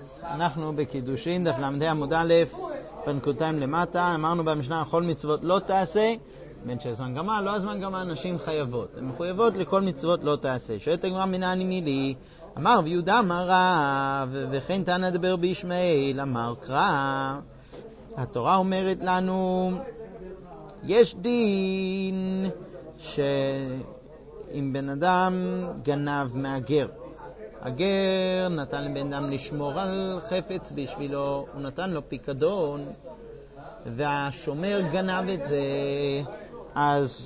אנחנו בקידושין, דף למדי עמוד א', בנקודתיים למטה. אמרנו במשנה, כל מצוות לא תעשה, בין שהזמן גמל, לא הזמן גמל, נשים חייבות. הן מחויבות לכל מצוות לא תעשה. שואלת הגמרא מנעני מילי, אמר ויהודה אמר רב, וכן תנא דבר בישמעאל, אמר קרא. התורה אומרת לנו, יש דין שאם בן אדם גנב מהגר, הגר נתן לבן אדם לשמור על חפץ בשבילו, הוא נתן לו פיקדון, והשומר גנב את זה, אז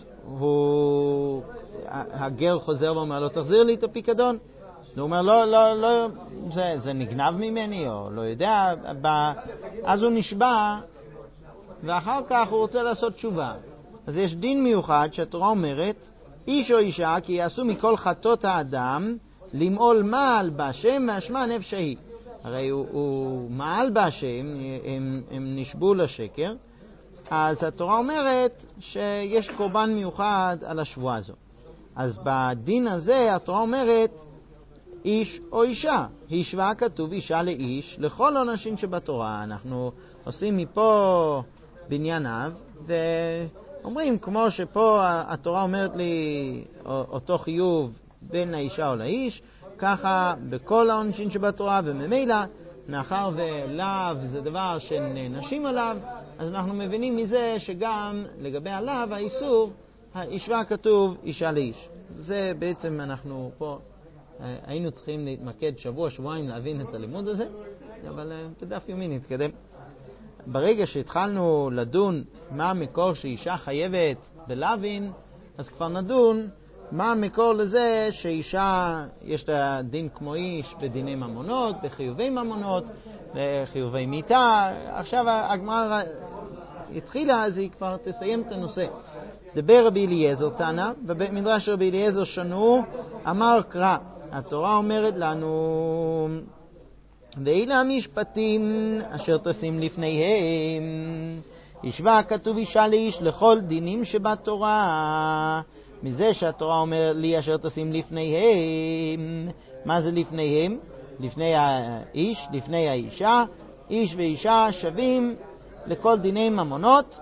הגר חוזר ואומר לו, תחזיר לי את הפיקדון. הוא אומר, לא, זה נגנב ממני, או לא יודע. אז הוא נשבע, ואחר כך הוא רוצה לעשות תשובה. אז יש דין מיוחד שהתורה אומרת, איש או אישה כי יעשו מכל חטות האדם למעול מעל בהשם מאשמה נפש היא. הרי הוא מעל בהשם, הם נשבו לשקר. אז התורה אומרת שיש קורבן מיוחד על השבועה הזו. אז בדין הזה התורה אומרת איש או אישה. השוואה כתוב אישה לאיש לכל עונשים שבתורה. אנחנו עושים מפה בנייניו, ואומרים כמו שפה התורה אומרת לי אותו חיוב בין האישה או לאיש, ככה בכל העונשים שבתורה, וממילא מאחר ולאו זה דבר שנענשים עליו, אז אנחנו מבינים מזה שגם לגבי הלאו האיסור, השוואה כתוב אישה לאיש. זה בעצם אנחנו פה היינו צריכים להתמקד שבוע-שבועיים להבין את הלימוד הזה, אבל בדף יומי נתקדם. ברגע שהתחלנו לדון מה המקור שאישה חייבת בלווין, אז כבר נדון מה המקור לזה שאישה יש לה דין כמו איש בדיני ממונות, בחיובי ממונות, בחיובי מיתה. עכשיו הגמרא התחילה, אז היא כבר תסיים את הנושא. דבר רבי אליעזר תנא, במדרש רבי אליעזר שנו, אמר קרא. התורה אומרת לנו, ואלה המשפטים אשר תשים לפניהם, השווה כתוב אישה לאיש לכל דינים שבתורה. מזה שהתורה אומר לי אשר תשים לפניהם, מה זה לפניהם? לפני האיש, לפני האישה. איש ואישה שווים לכל דיני ממונות,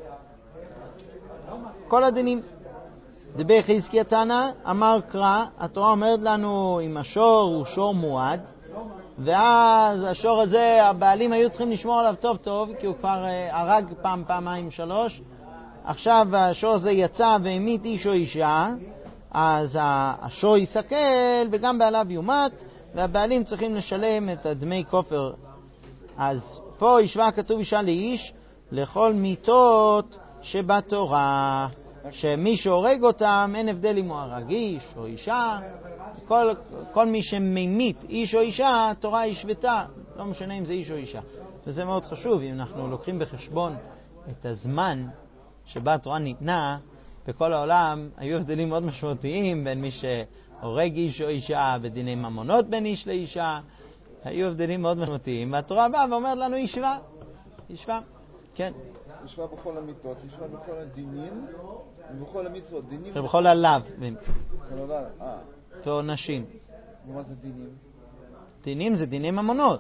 כל הדינים. דבר חזקיה תנא, אמר קרא. התורה אומרת לנו אם השור הוא שור מועד, ואז השור הזה הבעלים היו צריכים לשמור עליו טוב טוב, כי הוא כבר הרג פעמיים שלוש. עכשיו השור הזה יצא והמית איש או אישה, אז השור יסכל וגם בעליו יומת, והבעלים צריכים לשלם את דמי כופר. אז פה השוואה כתוב אישה לאיש לכל מיתות שבתורה, שמי שהורג אותם אין הבדל אם הוא הרג איש או אישה. כל מי שממית איש או אישה, התורה השוותה, לא משנה אם זה איש או אישה. וזה מאוד חשוב, אם אנחנו לוקחים בחשבון את הזמן שבה התורה ניתנה, בכל העולם היו הבדלים מאוד משמעותיים בין מי שהורג איש או אישה, בדיני ממונות בין איש לאישה, היו הבדלים מאוד משמעותיים, והתורה באה ואומרת לנו ישווה, כן. ישווה בכל המיתות, ישווה בכל הדינים, ובכל המצוות, דינים... ובכל הלאו. ועונשים. ומה זה דינים? דינים זה דיני ממונות.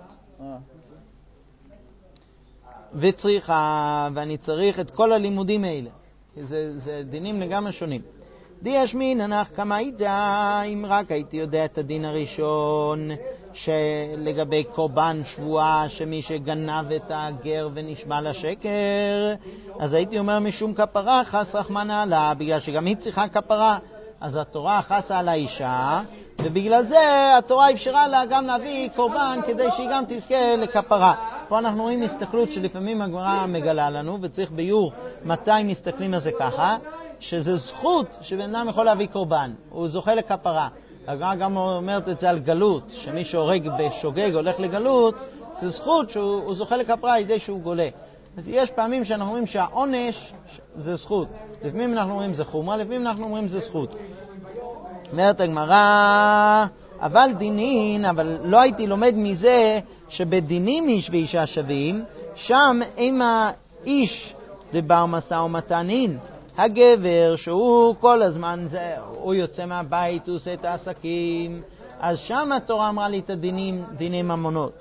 וצריכה, ואני צריך את כל הלימודים האלה. זה דינים לגמרי שונים. דיש מיננך כמה ידע, אם רק הייתי יודע את הדין הראשון, שלגבי קורבן שבועה, שמי שגנב את הגר ונשבע לשקר, אז הייתי אומר משום כפרה חס רחמנא עליה, בגלל שגם היא צריכה כפרה, אז התורה חסה על האישה, ובגלל זה התורה אפשרה לה גם להביא קורבן כדי שהיא גם תזכה לכפרה. פה אנחנו רואים הסתכלות שלפעמים הגמרא מגלה לנו, וצריך ביור מתי מסתכלים על זה ככה, שזה זכות שבן אדם יכול להביא קורבן, הוא זוכה לכפרה. הגמרא גם אומרת את זה על גלות, שמי שהורג בשוגג הולך לגלות, זה זכות שהוא זוכה לכפרה על ידי שהוא גולה. אז יש פעמים שאנחנו אומרים שהעונש זה זכות, לפעמים אנחנו אומרים זה חומרה, לפעמים אנחנו אומרים זה זכות. אומרת הגמרא, אבל דינין, אבל לא הייתי לומד מזה שבדינים איש ואישה שווים, שם אם האיש דבר משא ומתנין, הגבר שהוא כל הזמן זה, הוא יוצא מהבית, הוא עושה את העסקים, אז שם התורה אמרה לי את הדינים, דיני ממונות.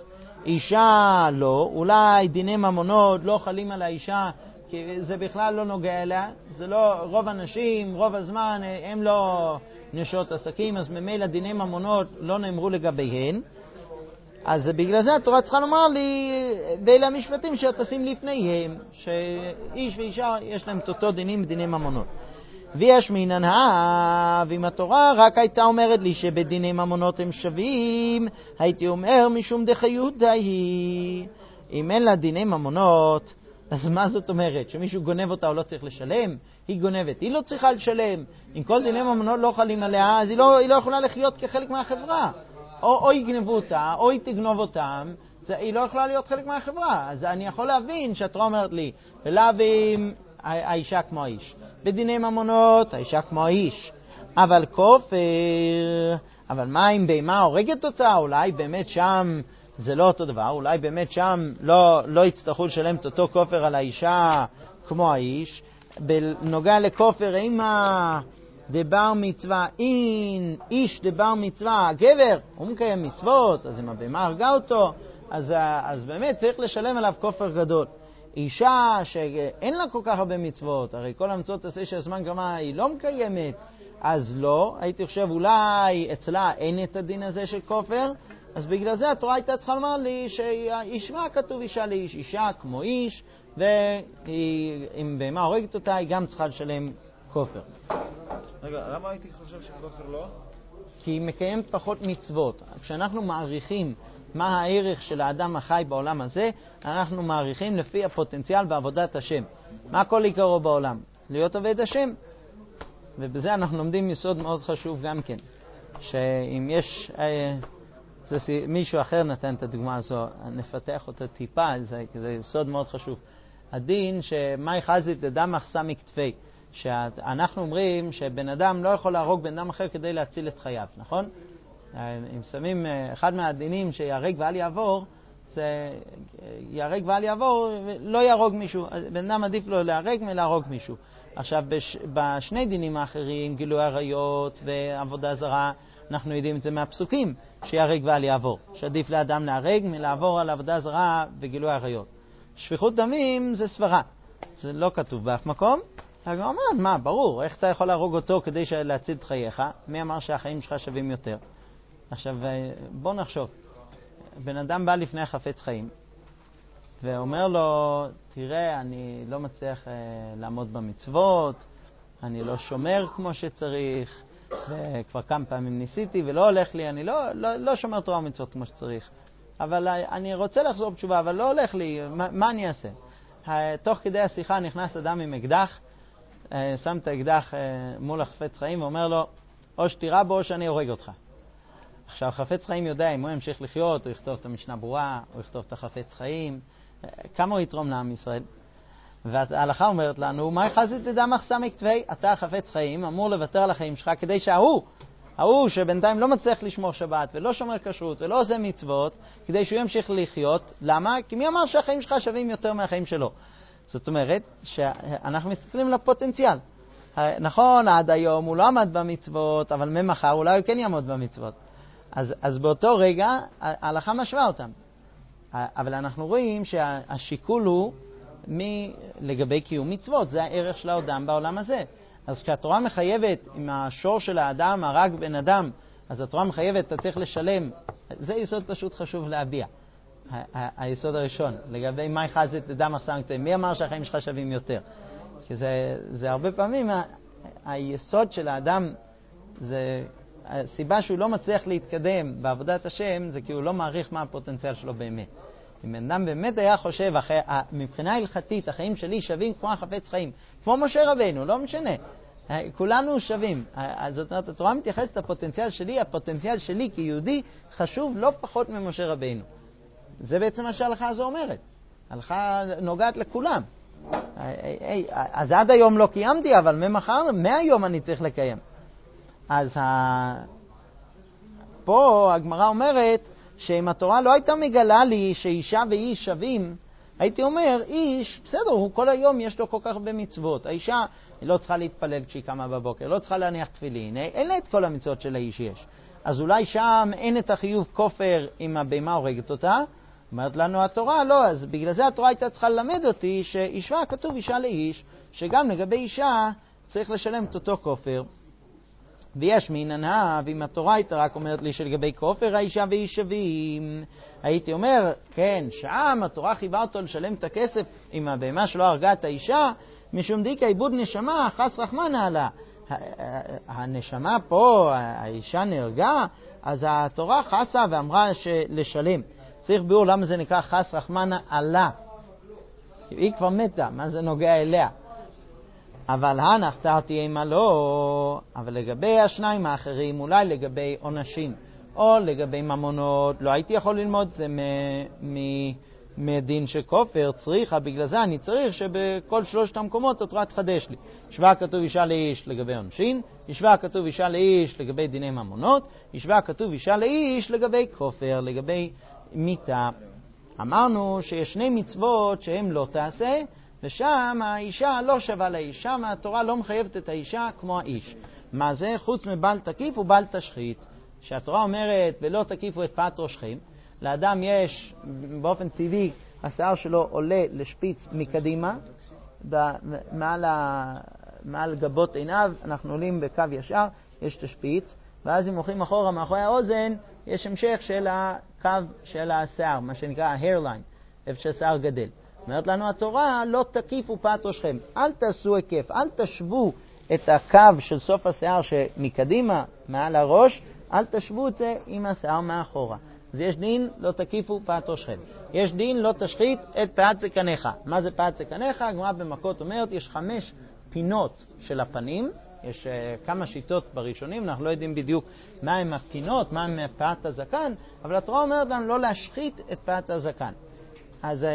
אישה לא, אולי דיני ממונות לא חלים על האישה, כי זה בכלל לא נוגע אליה, זה לא, רוב הנשים, רוב הזמן, הם לא נשות עסקים, אז ממילא דיני ממונות לא נאמרו לגביהן. אז בגלל זה התורה צריכה לומר לי, ואלה המשפטים שתשים לפניהם, שאיש ואישה יש להם אותו דינים בדיני ממונות. ויש מינן ואם התורה רק הייתה אומרת לי שבדיני ממונות הם שווים, הייתי אומר משום דחיותא היא. אם אין לה דיני ממונות, אז מה זאת אומרת? שמישהו גונב אותה או לא צריך לשלם? היא גונבת, היא לא צריכה לשלם. אם כל דיני ממונות לא חלים עליה, אז היא לא יכולה לחיות כחלק מהחברה. או יגנבו אותה, או היא תגנוב אותם, היא לא יכולה להיות חלק מהחברה. אז אני יכול להבין שהתורה אומרת לי, ולאווים האישה כמו האיש. בדיני ממונות האישה כמו האיש. אבל כופר, אבל מה אם בהמה הורגת אותה? אולי באמת שם זה לא אותו דבר, אולי באמת שם לא יצטרכו לשלם את אותו כופר על האישה כמו האיש. בנוגע לכופר, אימה דבר מצווה אין, איש דבר מצווה, גבר, הוא מקיים מצוות, אז אם הבהמה הרגה אותו, אז באמת צריך לשלם עליו כופר גדול. אישה שאין לה כל כך הרבה מצוות, הרי כל המצוות תעשה שהזמן גרמה היא לא מקיימת, אז לא, הייתי חושב אולי אצלה אין את הדין הזה של כופר, אז בגלל זה התורה הייתה צריכה לומר לי שישמע כתוב אישה לאיש, אישה כמו איש, ואם בהמה הורגת אותה היא גם צריכה לשלם כופר. רגע, למה הייתי חושב שכופר לא? כי היא מקיימת פחות מצוות. כשאנחנו מעריכים מה הערך של האדם החי בעולם הזה, אנחנו מעריכים לפי הפוטנציאל בעבודת השם. מה כל עיקרו בעולם? להיות עובד השם. ובזה אנחנו לומדים יסוד מאוד חשוב גם כן. שאם יש... מישהו אחר נתן את הדוגמה הזו, נפתח אותה טיפה, זה יסוד מאוד חשוב. הדין שמאי חזית לדם מחסה מכתפי. שאנחנו אומרים שבן אדם לא יכול להרוג בן אדם אחר כדי להציל את חייו, נכון? אם שמים אחד מהדינים שיהרג ואל יעבור, זה יהרג ואל יעבור, לא יהרוג מישהו. בן אדם עדיף לו להרג מלהרוג מישהו. עכשיו, בשני דינים האחרים, גילוי עריות ועבודה זרה, אנחנו יודעים את זה מהפסוקים, שיהרג ואל יעבור. שעדיף לאדם להרג מלעבור על עבודה זרה וגילוי עריות. שפיכות דמים זה סברה. זה לא כתוב באף מקום. הגמרא אומרת, מה, ברור, איך אתה יכול להרוג אותו כדי להציל את חייך? מי אמר שהחיים שלך שווים יותר? עכשיו, בוא נחשוב. בן אדם בא לפני חפץ חיים, ואומר לו, תראה, אני לא מצליח לעמוד במצוות, אני לא שומר כמו שצריך, וכבר כמה פעמים ניסיתי ולא הולך לי, אני לא שומר תורה ומצוות כמו שצריך. אבל אני רוצה לחזור בתשובה, אבל לא הולך לי, מה אני אעשה? תוך כדי השיחה נכנס אדם עם אקדח, שם את האקדח מול החפץ חיים ואומר לו, או שתירה בו או שאני הורג אותך. עכשיו, חפץ חיים יודע אם הוא ימשיך לחיות, הוא יכתוב את המשנה ברורה, הוא יכתוב את החפץ חיים, כמה הוא יתרום לעם ישראל. וההלכה אומרת לנו, מה יחזית לדם מחסה מכתפי? אתה חפץ חיים, אמור לוותר על החיים שלך, כדי ההוא שבינתיים לא מצליח לשמור שבת ולא שומר כשרות ולא עושה מצוות, כדי שהוא ימשיך לחיות. למה? כי מי אמר שהחיים שלך שווים יותר מהחיים שלו? זאת אומרת שאנחנו מסתכלים לפוטנציאל. נכון, עד היום הוא לא עמד במצוות, אבל ממחר אולי הוא כן יעמוד במצוות. אז באותו רגע ההלכה משווה אותם. אבל אנחנו רואים שהשיקול הוא לגבי קיום מצוות, זה הערך של האדם בעולם הזה. אז כשהתורה מחייבת, עם השור של האדם הרג בן אדם, אז התורה מחייבת, אתה צריך לשלם. זה יסוד פשוט חשוב להביע. היסוד הראשון, לגבי מה יחזית לדם מחסה מכתפי, מי אמר שהחיים שלך שווים יותר? כי זה הרבה פעמים, היסוד של האדם, זה הסיבה שהוא לא מצליח להתקדם בעבודת השם, זה כי הוא לא מעריך מה הפוטנציאל שלו באמת. אם אדם באמת היה חושב, מבחינה הלכתית, החיים שלי שווים כמו החפץ חיים, כמו משה רבינו, לא משנה. כולנו שווים. זאת אומרת, התורה מתייחסת לפוטנציאל שלי, הפוטנציאל שלי כיהודי חשוב לא פחות ממשה רבינו. זה בעצם מה שההלכה הזו אומרת. ההלכה נוגעת לכולם. אז עד היום לא קיימתי, אבל ממחר, מהיום אני צריך לקיים. אז פה הגמרא אומרת שאם התורה לא הייתה מגלה לי שאישה ואיש שווים, הייתי אומר, איש, בסדר, הוא כל היום יש לו כל כך הרבה מצוות. האישה לא צריכה להתפלל כשהיא קמה בבוקר, לא צריכה להניח תפילין, אין לה את כל המצוות של האיש יש. אז אולי שם אין את החיוב כופר אם הבהמה הורגת אותה, אומרת לנו התורה, לא, אז בגלל זה התורה הייתה צריכה ללמד אותי שאישה, כתוב אישה לאיש, שגם לגבי אישה צריך לשלם את אותו כופר. ויש מעניינה, ואם התורה הייתה רק אומרת לי שלגבי כופר האישה ואיש שווים, הייתי אומר, כן, שם התורה חייבה אותו לשלם את הכסף עם הבהמה שלא הרגה את האישה, משום דיקה עיבוד נשמה, חס רחמנה עלה. הנשמה פה, האישה נהרגה, אז התורה חסה ואמרה לשלם. צריך ביאור למה זה נקרא חס רחמנה עלה. היא כבר מתה, מה זה נוגע אליה? אבל הנחתרתי אימה לא, אבל לגבי השניים האחרים, אולי לגבי עונשים או לגבי ממונות, לא הייתי יכול ללמוד זה מדין של כופר, צריכה, בגלל זה אני צריך שבכל שלושת המקומות התורה תחדש לי. ישווה כתוב אישה לאיש לגבי עונשין, ישווה כתוב אישה לאיש לגבי דיני ממונות, ישווה כתוב אישה לאיש לגבי כופר, לגבי מיתה. אמרנו שיש שני מצוות שהם לא תעשה, ושם האישה לא שווה לאיש, שם התורה לא מחייבת את האישה כמו האיש. מה זה? חוץ מבל תקיף ובל תשחית. שהתורה אומרת ולא תקיפו את פאת ראשכם, לאדם יש באופן טבעי, השיער שלו עולה לשפיץ מקדימה, מעל גבות עיניו, אנחנו עולים בקו ישר, יש את השפיץ, ואז אם הולכים אחורה מאחורי האוזן, יש המשך של הקו של השיער, מה שנקרא ה-hairline, איפה שהשיער גדל. אומרת לנו התורה, לא תקיפו פאת ראשכם, אל תעשו היקף, אל תשוו את הקו של סוף השיער שמקדימה, מעל הראש, אל תשוו את זה עם השיער מאחורה. אז יש דין, לא תקיפו פאת ראשכם. יש דין, לא תשחית את פאת זקניך. מה זה פאת זקניך? הגמרא במכות אומרת, יש 5 פינות של הפנים, יש כמה שיטות בראשונים, אנחנו לא יודעים בדיוק מה הם הפינות, מה הם פאת הזקן, אבל התורה אומרת לנו לא להשחית את פאת הזקן. אז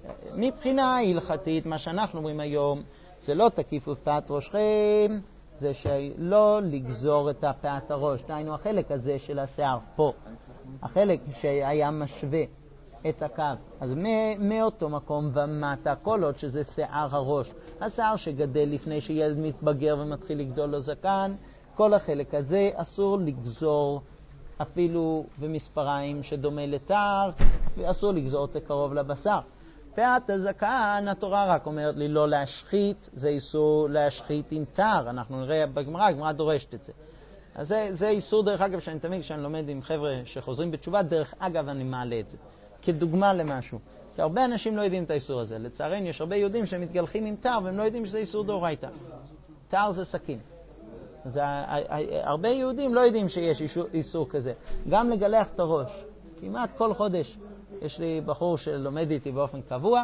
מבחינה הלכתית, מה שאנחנו אומרים היום, זה לא תקיפו פאת ראשכם, זה שלא לגזור את פאת הראש. דהיינו, החלק הזה של השיער פה, החלק שהיה משווה את הקו, אז מאותו מקום ומטה, כל עוד שזה שיער הראש, השיער שגדל לפני שילד מתבגר ומתחיל לגדול לו זקן, כל החלק הזה אסור לגזור, אפילו במספריים שדומה לתר, אסור לגזור את זה קרוב לבשר. פאת הזקן, התורה רק אומרת לי לא להשחית, זה איסור להשחית עם תר, אנחנו נראה בגמרא, הגמרא דורשת את זה. אז זה איסור, דרך אגב, שאני תמיד כשאני לומד עם חבר'ה שחוזרים בתשובה, דרך אגב אני מעלה את זה, כדוגמה למשהו. כי הרבה אנשים לא יודעים את האיסור הזה. לצערנו יש הרבה יהודים שמתגלחים עם תר, והם לא יודעים שזה איסור דאורייתא. תר זה סכין. אז הרבה יהודים לא יודעים שיש איסור כזה. גם לגלח את הראש. כמעט כל חודש יש לי בחור שלומד איתי באופן קבוע,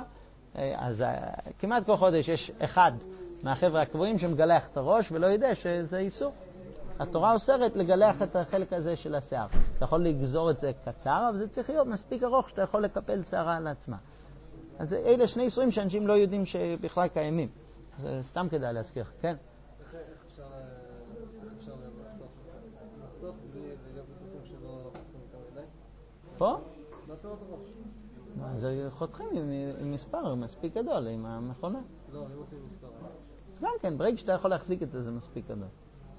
אז כמעט כל חודש יש אחד מהחבר'ה הקבועים שמגלח את הראש ולא יודע שזה איסור. התורה אוסרת לגלח את החלק הזה של השיער. אתה יכול לגזור את זה קצר, אבל זה צריך להיות מספיק ארוך שאתה יכול לקפל שערה על עצמה. אז אלה שני איסורים שאנשים לא יודעים שבכלל קיימים. אז סתם כדאי להזכיר, כן? איך אפשר לחתוך בלי להיות בצופים שלא חותכים את הידיים? פה? לעצור את הראש. אז חותכים עם מספר מספיק גדול, עם המכונה. לא, אני עושה עם מספר. אז גם כן, ברגע שאתה יכול להחזיק את זה, זה מספיק גדול.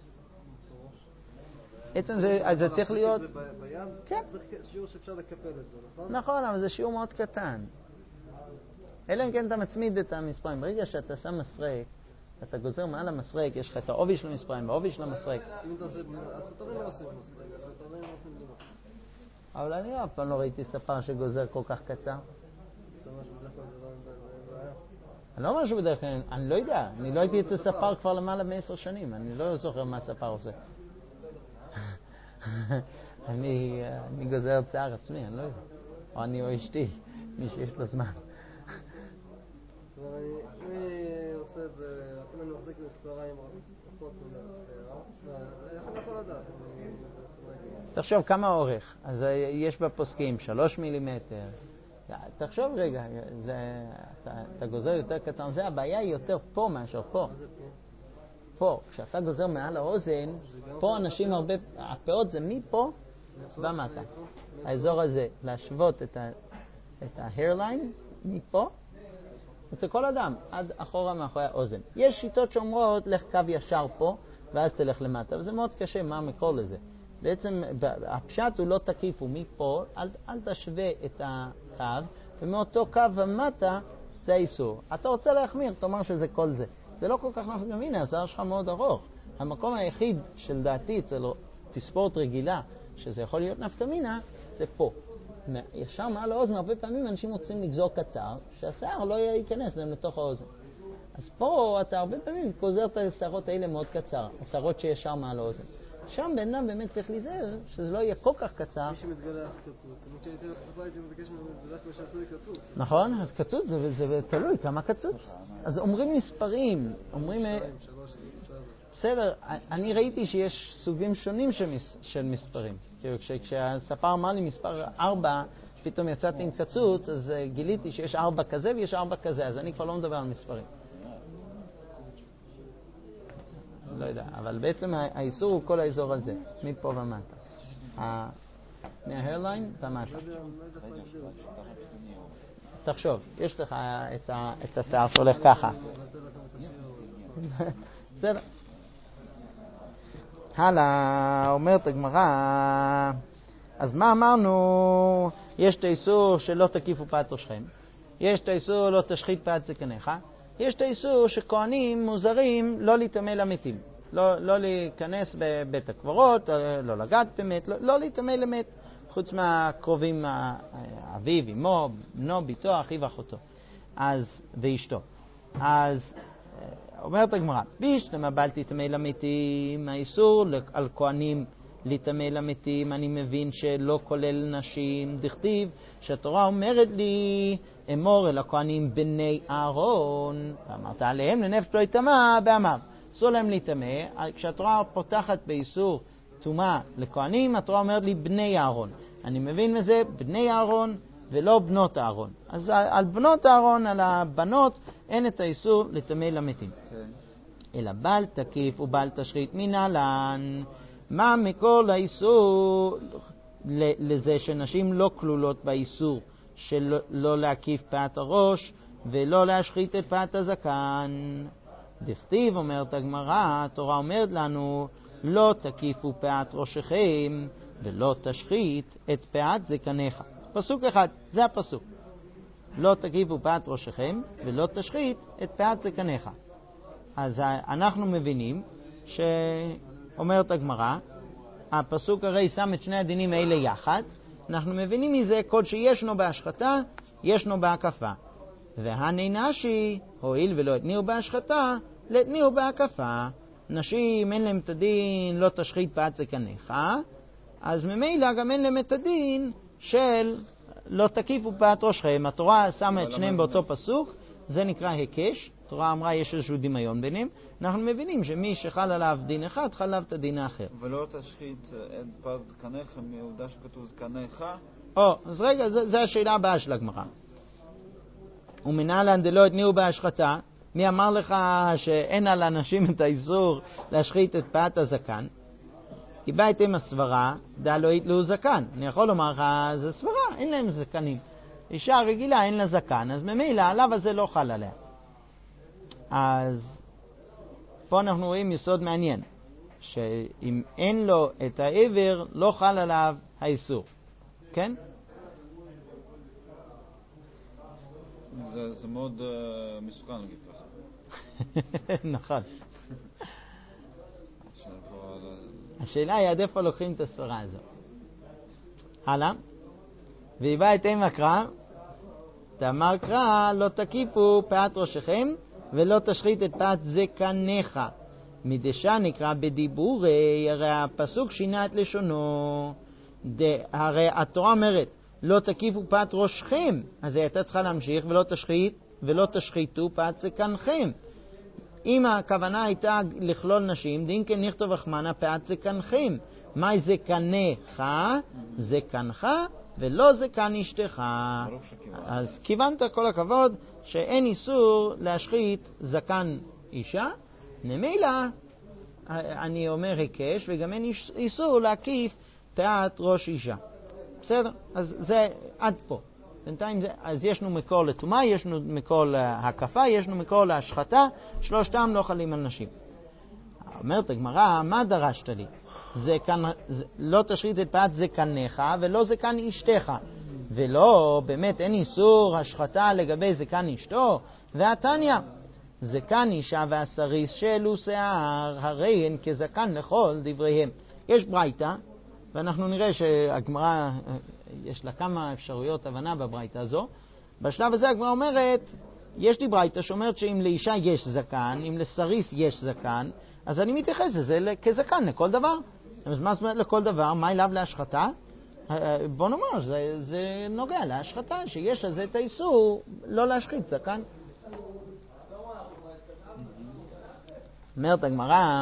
עצם זה צריך להיות... זה ביד? כן. צריך שיעור שאפשר לקפל את זה, נכון? נכון, אבל זה שיעור מאוד קטן. אלא אם כן אתה מצמיד את המספרים. ברגע שאתה שם מסרק, אתה גוזר מעל המסרק, יש לך את העובי של המספרים, בעובי של המסרק. אם אתה עושה... הספרים לא עושים מסרק, הספרים לא עושים בלי מסרק. אבל אני אף פעם לא ראיתי ספר שגוזר כל כך קצר. זאת אומרת שבדרך כלל זה לא בעיה. אני לא אומר שבדרך כלל, אני לא יודע. אני לא הייתי אצל ספר כבר למעלה מ10 שנים. אני לא זוכר מה ספר עושה. אני גוזר צער עצמי, אני לא יודע. או אני או אשתי, מי שיש לו זמן. זאת אומרת, אני עושה את זה, אם אני מחזיק מספריים פחות מלהסתער, איך אני יכול לדעת? תחשוב כמה אורך. אז יש בפוסקים 3 מילימטר. תחשוב רגע, אתה גוזר יותר קצר. זה הבעיה היא יותר פה מאשר פה. מה זה פה? פה, כשאתה גוזר מעל האוזן, פה אנשים הרבה, הפאות זה מפה ומטה. האזור הזה, להשוות את ה-hairline מפה, אצל כל אדם, עד אחורה מאחורי האוזן. יש שיטות שאומרות, לך קו ישר פה, ואז תלך למטה, וזה מאוד קשה, מה מקור לזה? בעצם, הפשט הוא לא תקיף, הוא מפה, אל תשווה את קו, ומאותו קו ומטה זה האיסור. אתה רוצה להחמיר, תאמר שזה כל זה. זה לא כל כך נפקא מינה, הזר שלך מאוד ארוך. המקום היחיד של דעתי אצל תספורת רגילה, שזה יכול להיות נפקא מינה, זה פה. ישר מעל האוזן, הרבה פעמים אנשים רוצים לגזור קצר, שהשיער לא ייכנס להם לתוך האוזן. אז פה אתה הרבה פעמים גוזר את השערות האלה מאוד קצר, השערות שישר מעל האוזן. שם בן אדם באמת צריך להיזהר שזה לא יהיה כל כך קצר. מי שמתגלח קצוץ. אני כשהייתי הולך לספר הייתי מבקש לדעת מה שעשו לי קצוץ. נכון, אז קצוץ זה תלוי כמה קצוץ. אז אומרים מספרים, אומרים... 3, בסדר, אני ראיתי שיש סוגים שונים של מספרים. כשהספר אמר לי מספר 4, פתאום יצאתי עם קצוץ, אז גיליתי שיש 4 כזה ויש 4 כזה, אז אני כבר לא מדבר על מספרים. לא יודע, אבל בעצם האיסור הוא כל האזור הזה, מפה ומטה. מההרליין ומטה. תחשוב, יש לך את השיער שהולך ככה. בסדר. הלאה, אומרת הגמרא, אז מה אמרנו? יש את האיסור שלא תקיפו פאת ראשכם, יש את האיסור לא תשחית פאת זקניך, יש את האיסור שכהנים מוזרים לא להתאמה למתים, לא להיכנס בבית הקברות, לא לגעת במת, לא להתאמה למת, חוץ מהקרובים, אביו, אמו, בנו, ביתו, אחיו ואחותו ואשתו. אז אומרת הגמרא, בישלמה בל תטמא למתים, האיסור על כהנים להתאמה למתים, אני מבין שלא כולל נשים, דכתיב שהתורה אומרת לי, אמור אל הכהנים בני אהרון, ואמרת עליהם לנפש לא יטמא, באמר, אסור להם להתאמה. כשהתורה פותחת באיסור טומאה לכהנים, התורה אומרת לי בני אהרון. אני מבין מזה בני אהרון ולא בנות אהרון. אז על בנות אהרון, על הבנות, אין את האיסור לטמא למתים. אלא בל תקיף ובל תשחית מנהלן. מה מכל האיסור לזה שנשים לא כלולות באיסור של לא להקיף פאת הראש ולא להשחית את פאת הזקן? דכתיב, אומרת הגמרא, התורה אומרת לנו, לא תקיפו פאת ראשכם ולא תשחית את פאת זקניך. פסוק אחד, זה הפסוק. לא תקיפו פאת ראשכם ולא תשחית את פאת זקניך. אז אנחנו מבינים שאומרת הגמרא, הפסוק הרי שם את שני הדינים האלה יחד, אנחנו מבינים מזה כל שישנו בהשחתה, ישנו בהקפה. והני נשי, הועיל ולא התניעו בהשחתה, להתניעו בהקפה. נשים אין להם את הדין לא תשחית פאת זקניך, אז ממילא גם אין להם את הדין של לא תקיפו פאת ראשכם. התורה שמה את שניהם באותו פסוק, זה נקרא הקש. התורה אמרה יש איזשהו דמיון ביניהם. אנחנו מבינים שמי שחל עליו דין אחד, חל עליו את הדין האחר. ולא תשחית את פאת זקניך, מעובדה שכתוב זקניך. אז רגע, זו השאלה הבאה של הגמרא. ומנהלן דלא התניעו בהשחתה, מי אמר לך שאין על אנשים את האיסור להשחית את פאת הזקן? כי באתם הסברה, דא לא יתלו זקן. אני יכול לומר לך, זה סברה, אין להם זקנים. אישה רגילה אין לה זקן, אז ממילא עליו הזה לא חל עליה. אז פה אנחנו רואים יסוד מעניין, שאם אין לו את העבר, לא חל עליו האיסור. כן? זה מאוד מסוכן להגיד ככה. נכון. השאלה היא עד איפה לוקחים את הסברה הזו. הלאה. והיבא את אם הקרא, תאמר קרא, לא תקיפו פאת ראשכם ולא תשחית את פאת זקניך. מדשא נקרא בדיבורי, הרי הפסוק שינה את לשונו. הרי התורה אומרת, לא תקיפו פאת ראשכם, אז היא הייתה צריכה להמשיך ולא תשחיתו פאת זקנכם. אם הכוונה הייתה לכלול נשים, דין כן נכתוב רחמנה פאת זקנכם. מה זקניך? זקנך ולא זקן אשתך. אז כיוונת כל הכבוד שאין איסור להשחית זקן אישה, ממילא אני אומר הקש, וגם אין איסור להקיף פאת ראש אישה. בסדר? אז זה עד פה. בינתיים אז ישנו מקור לטומאה, ישנו מקור להקפה, ישנו מקור להשחתה, שלושתם לא חלים על נשים. אומרת הגמרא, מה דרשת לי? לא תשחית את פאת זקניך ולא זקן אשתך. ולא, באמת אין איסור השחתה לגבי זקן אשתו, והתניא, זקן אישה והסריס שאלו שיער, הרי הן כזקן לכל דבריהם. יש ברייתא, ואנחנו נראה שהגמרא, יש לה כמה אפשרויות הבנה בברייתא הזו. בשלב הזה הגמרא אומרת, יש לי ברייתא שאומרת שאם לאישה יש זקן, אם לסריס יש זקן, אז אני מתייחס לזה כזקן לכל דבר. אז מה זאת אומרת לכל דבר? מה אליו להשחתה? בוא נאמר, זה נוגע להשחתה, שיש לזה את האיסור לא להשחית זקן. אומרת הגמרא,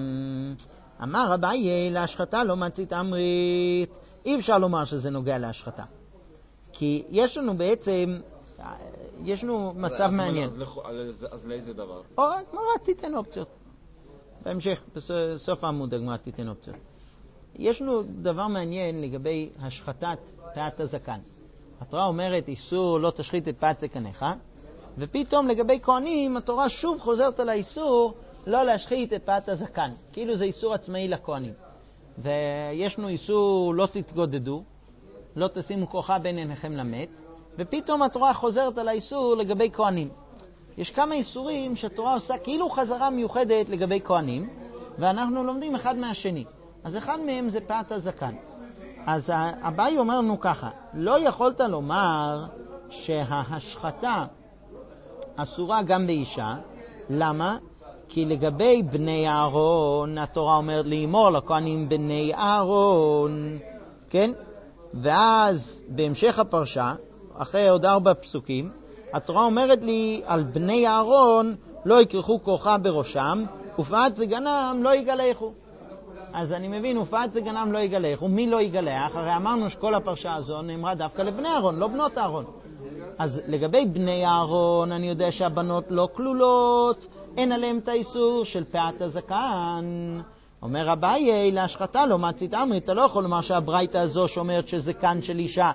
אמר אביי, להשחתה לא מצית אמרית. אי אפשר לומר שזה נוגע להשחתה. כי יש לנו בעצם, יש לנו מצב מעניין. אז לאיזה דבר? או הגמרא תיתן אופציות. בהמשך, בסוף העמוד הגמרא תיתן אופציות. יש לנו דבר מעניין לגבי השחתת פאת הזקן. התורה אומרת איסור לא תשחית את פאת זקניך, ופתאום לגבי כהנים התורה שוב חוזרת על האיסור לא להשחית את פאת הזקן. כאילו זה איסור עצמאי לכהנים. ויש לנו איסור לא תתגודדו, לא תשימו כוחה בין עיניכם למת, ופתאום התורה חוזרת על האיסור לגבי כהנים. יש כמה איסורים שהתורה עושה כאילו חזרה מיוחדת לגבי כהנים, ואנחנו לומדים אחד מהשני. אז אחד מהם זה פאת הזקן. אז אביי אומר לנו ככה, לא יכולת לומר שההשחתה אסורה גם באישה. למה? כי לגבי בני אהרון, התורה אומרת לאמור לכהנים בני אהרון, כן? ואז בהמשך הפרשה, אחרי עוד 4 פסוקים, התורה אומרת לי על בני אהרון לא יקרחו כוחה בראשם, ופאת זקנם לא יגלחו. אז אני מבין, ופאת זקנם לא יגלחו. מי לא יגלח? הרי אמרנו שכל הפרשה הזו נאמרה דווקא לבני אהרון, לא בנות אהרון. אז לגבי בני אהרון, אני יודע שהבנות לא כלולות, אין עליהם את האיסור של פאת הזקן. אומר אביי, להשחתה לא מצית אמרית. אתה לא יכול לומר שהברייתא הזו שאומרת שזקן של אישה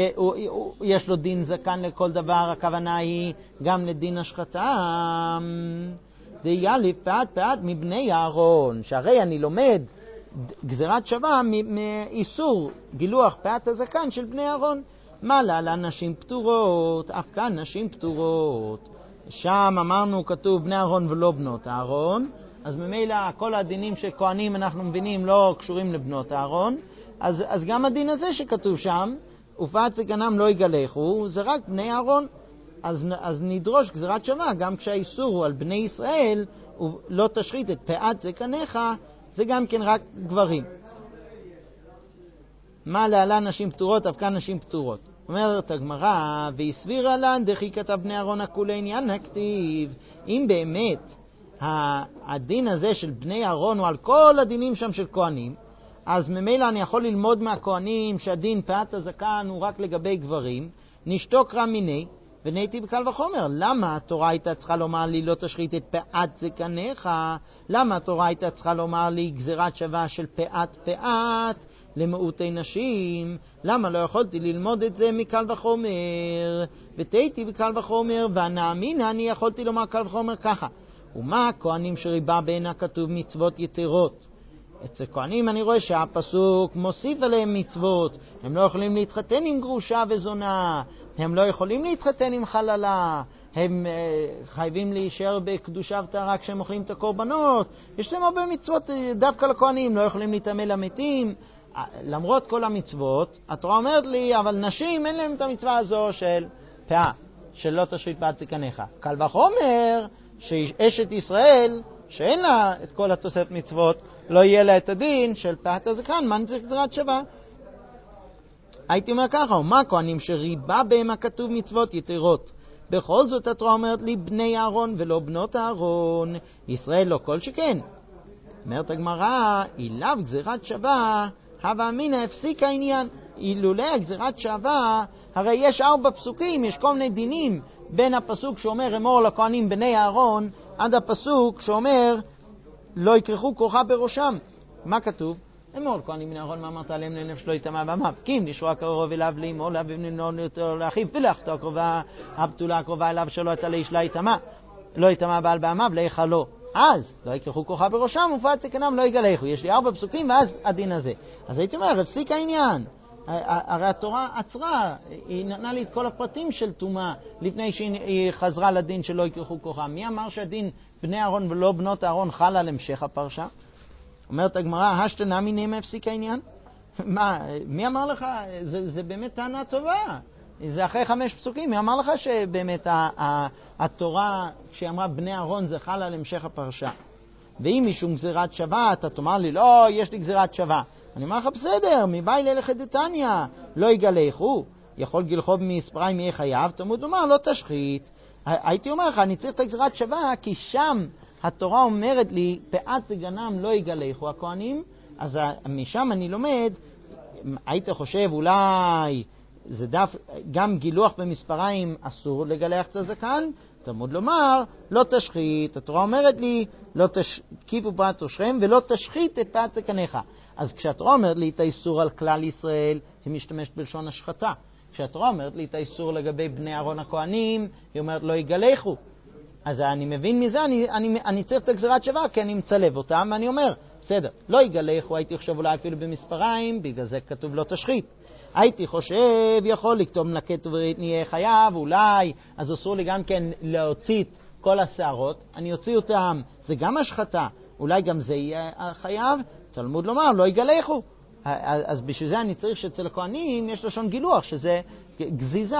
יש לו דין זקן לכל דבר, הכוונה היא גם לדין השחתה. דייליף פאת מבני אהרון, שהרי אני לומד גזירת שווה מאיסור גילוח פאת הזקן של בני אהרון. מה לה נשים פטורות, אף כאן נשים פטורות. שם אמרנו כתוב בני אהרון ולא בנות אהרון, אז ממילא כל הדינים של כהנים אנחנו מבינים לא קשורים לבנות אהרון, אז גם הדין הזה שכתוב שם, ופאת זקנם לא יגלחו, זה רק בני אהרון. אז נדרוש גזירת שווה, גם כשהאיסור הוא על בני ישראל, לא תשחית את פאת זקניך, זה גם כן רק גברים. מה להלן נשים פטורות, אף כאן נשים פטורות. אומרת הגמרא, והסבירה לן דכי כתב בני אהרון הכולי עניין הכתיב. אם באמת הדין הזה של בני אהרון הוא על כל הדינים שם של כהנים, אז ממילא אני יכול ללמוד מהכהנים שהדין פאת הזקן הוא רק לגבי גברים, נשתוק רע מיני, ונהייתי בקל וחומר. למה התורה הייתה צריכה לומר לי לא תשחית את פאת זקניך? למה התורה הייתה צריכה לומר לי גזירת שווה של פאת למעוטי נשים? למה לא יכולתי ללמוד את זה מקל וחומר? ותהייתי בקל וחומר, והנאמינה אני יכולתי לומר קל וחומר ככה. ומה הכהנים שריבה בין הכתוב מצוות יתרות? אצל כהנים אני רואה שהפסוק מוסיף עליהם מצוות. הם לא יכולים להתחתן עם גרושה וזונה, הם לא יכולים להתחתן עם חללה, הם חייבים להישאר בקדושה וטהרה כשהם אוכלים את הקורבנות. יש להם הרבה מצוות דווקא לכהנים, לא יכולים להתאמן למתים. למרות כל המצוות, התורה אומרת לי, אבל נשים אין להם את המצווה הזו של פאה, של לא תשחית פאת זקניך. קל וחומר שאשת ישראל, שאין לה את כל התוספת מצוות, לא יהיה לה את הדין של פאת הזקן, מה נצטרך גזירת שווה? הייתי אומר ככה, ומה כהנים שריבה בהם הכתוב מצוות יתרות? בכל זאת התורה אומרת לי בני אהרון ולא בנות אהרון, ישראל לא כל שכן. אומרת הגמרא, אילב גזירת שווה, הווה אמינא הפסיק העניין. אילולא הגזירת שווה, הרי יש 4 פסוקים, יש כל מיני דינים, בין הפסוק שאומר אמור לכהנים בני אהרון, עד הפסוק שאומר לא יקרחו כוחה בראשם. מה כתוב? אמור לכהנים בני אהרון, מה אמרת עליהם לנפש לא יטמא בעמיו? כי אם לשרוע קרוב אליו לאמור לאביו ולבנו לאחיו ולאחותו הקרובה הבתולה הקרובה אליו שלא הייתה לאיש לה יטמא, לא יטמא בעל בעמיו להיכלו. אז לא יקרחו כוחה בראשם ופאת זקנם לא יגלחו. יש לי 4 פסוקים ואז הדין הזה. אז הייתי אומר, הפסיק העניין. הרי התורה עצרה, היא נתנה לי את כל הפרטים של טומאה לפני שהיא חזרה לדין שלא יקרחו כוחם. מי אמר שהדין בני אהרון ולא בנות אהרון חל על המשך הפרשה? אומרת הגמרא, השתנה מיניהם הפסיק העניין? מי אמר לך? זה באמת טענה טובה. זה אחרי 5 פסוקים. מי אמר לך שבאמת התורה, כשהיא אמרה בני אהרון, זה חל על המשך הפרשה? ואם משום גזירת שווה, אתה תאמר לי, לא, יש לי גזירת שווה. אני אומר לך, בסדר, מבאי ללכת דתניא, לא יגלחו. יכול גלחו במספריים יהיה חייב, תמוד לומר, לא תשחית. הייתי אומר לך, אני צריך את הגזירת שווה, כי שם התורה אומרת לי, פאת זגנם לא יגלחו הכהנים, אז משם אני לומד, היית חושב אולי זה גם גילוח במספריים אסור לגלח את הזקן, תמוד לומר, לא תשחית. התורה אומרת לי, לא תקיפו פאת ראשכם ולא תשחית את פאת זקניך. אז כשהתורה אומרת לי את האיסור על כלל ישראל, היא משתמשת בלשון השחתה. כשהתורה אומרת לי את האיסור לגבי בני אהרון הכהנים, היא אומרת לא יגלחו. אז אני מבין מזה, אני צריך את הגזירת שווה, כי אני מצלב אותם, ואני אומר, בסדר, לא יגלחו, הייתי חושב אולי אפילו במספריים, בגלל זה כתוב לא תשחית. הייתי חושב, יכול לכתוב מלקט וברית נהיה חייב, אולי, אז אסור לי גם כן להוציא כל השערות, אני אוציא אותם, זה גם השחתה, אולי גם זה יהיה חייב, תלמוד לומר, לא יגלחו. אז בשביל זה אני צריך שאצל הכהנים יש לשון גילוח, שזה גזיזה.